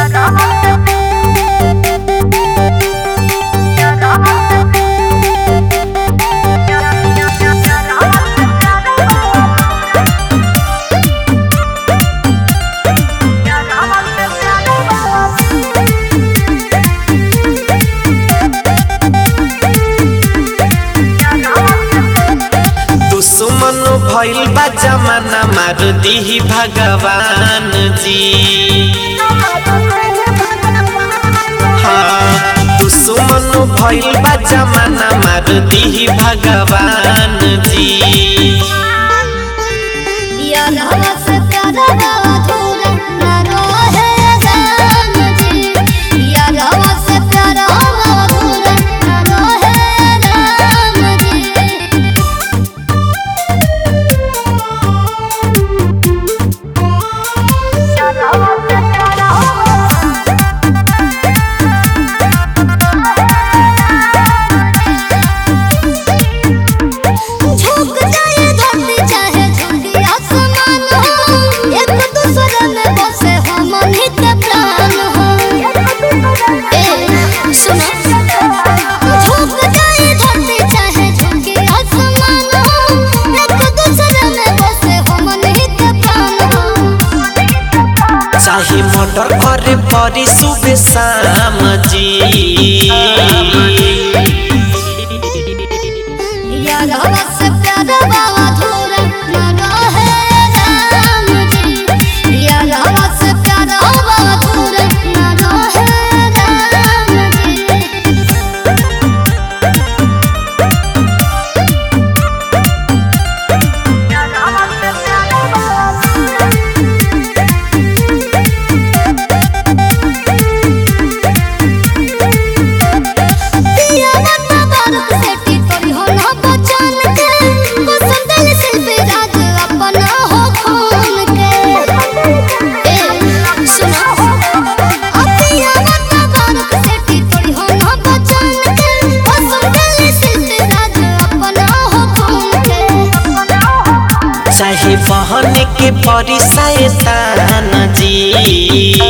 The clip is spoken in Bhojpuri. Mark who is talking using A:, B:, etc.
A: दुश्मन भइल बा जमाना मार दीही भगवान जी। हाँ दुश्मन भइल बा जमाना मार दीही भगवान जी। चाहे मर्डर करे परी सुबह शाम जी। चाहे बहन के परी शैतान जी।